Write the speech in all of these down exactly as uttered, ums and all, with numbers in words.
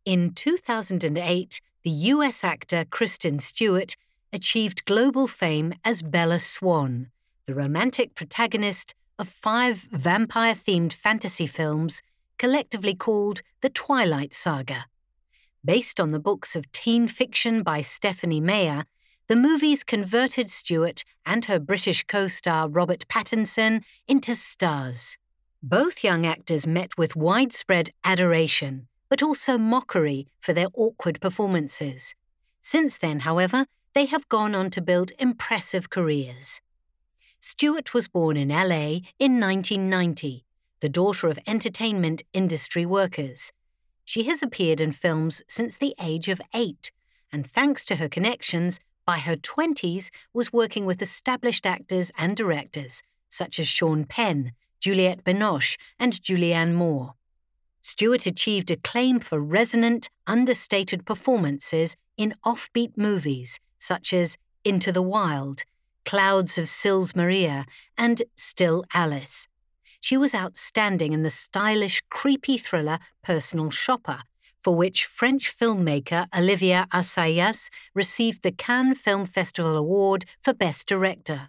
In two thousand eight, the U S actor Kristen Stewart achieved global fame as Bella Swan, the romantic protagonist of five vampire-themed fantasy films collectively called the Twilight Saga. Based on the books of teen fiction by Stephanie Meyer, the movies converted Stewart and her British co-star Robert Pattinson into stars. Both young actors met with widespread adoration, but also mockery for their awkward performances. Since then, however, they have gone on to build impressive careers. Stewart was born in L A in nineteen ninety, the daughter of entertainment industry workers. She has appeared in films since the age of eight, and thanks to her connections, by her twenties was working with established actors and directors such as Sean Penn, Juliette Binoche, and Julianne Moore. Stewart achieved acclaim for resonant, understated performances in offbeat movies such as Into the Wild, Clouds of Sils Maria, and Still Alice. She was outstanding in the stylish, creepy thriller Personal Shopper, for which French filmmaker Olivier Assayas received the Cannes Film Festival Award for Best Director.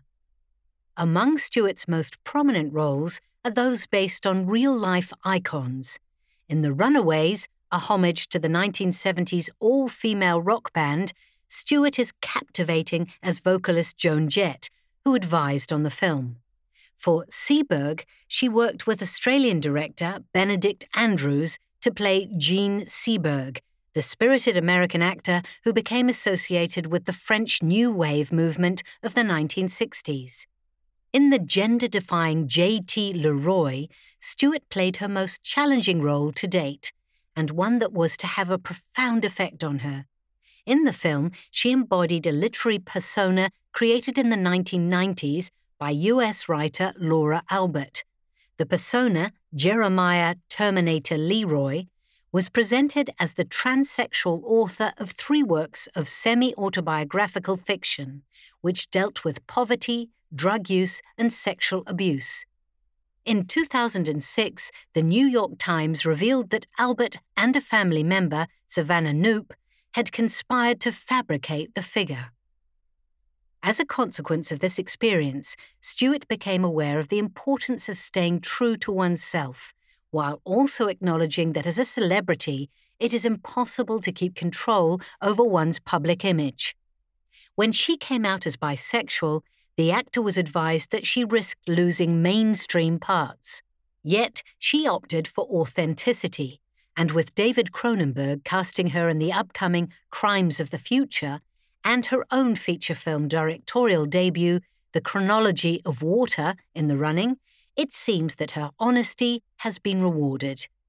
Among Stewart's most prominent roles are those based on real-life icons. In The Runaways, a homage to the nineteen seventies all-female rock band, Stewart is captivating as vocalist Joan Jett, who advised on the film. For Seberg, she worked with Australian director Benedict Andrews to play Jean Seberg, the spirited American actor who became associated with the French New Wave movement of the nineteen sixties. In the gender-defying J T Leroy, Stewart played her most challenging role to date, and one that was to have a profound effect on her. In the film, she embodied a literary persona created in the nineteen nineties by U S writer Laura Albert. The persona, Jeremiah Terminator Leroy, was presented as the transsexual author of three works of semi-autobiographical fiction, which dealt with poverty, drug use, and sexual abuse. In two thousand six, the New York Times revealed that Albert and a family member, Savannah Knoop, had conspired to fabricate the figure. As a consequence of this experience, Stewart became aware of the importance of staying true to oneself, while also acknowledging that as a celebrity, it is impossible to keep control over one's public image. When she came out as bisexual, the actor was advised that she risked losing mainstream parts. Yet, she opted for authenticity, and with David Cronenberg casting her in the upcoming Crimes of the Future, and her own feature film directorial debut, The Chronology of Water, in the running, it seems that her honesty has been rewarded.